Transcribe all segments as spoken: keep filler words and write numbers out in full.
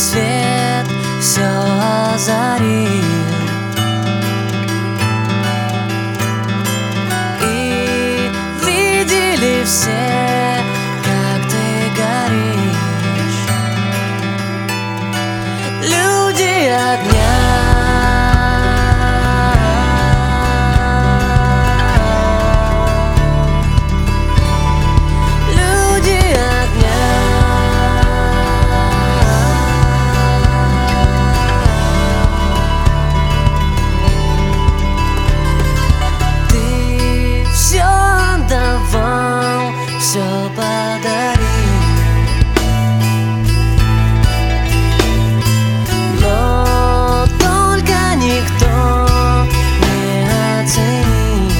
свет все озарил, и видели все, как ты горишь. Люди огня, все подарил, но только никто не оценил.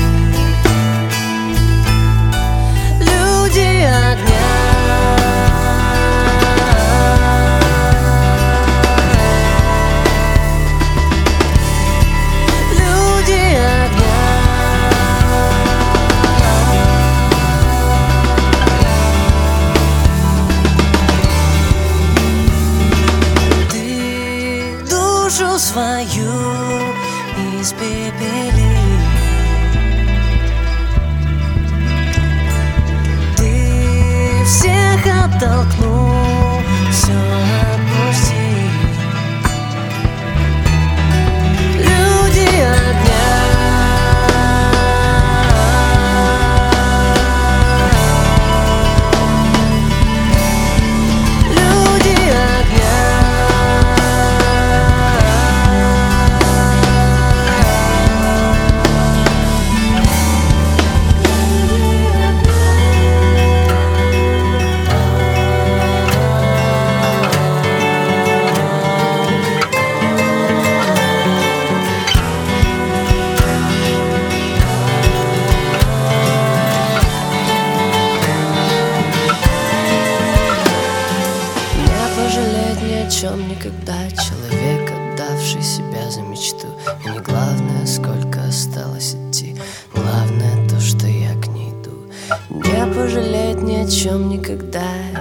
Люди огня, люди огня. Душу свою испепели, ты всех оттолкнул, все отпусти. Люди огня, люди огня. Ни о чем никогда, человек, отдавший себя за мечту. И не главное, сколько осталось идти, главное то, что я к ней иду. Не пожалеть ни о чем никогда.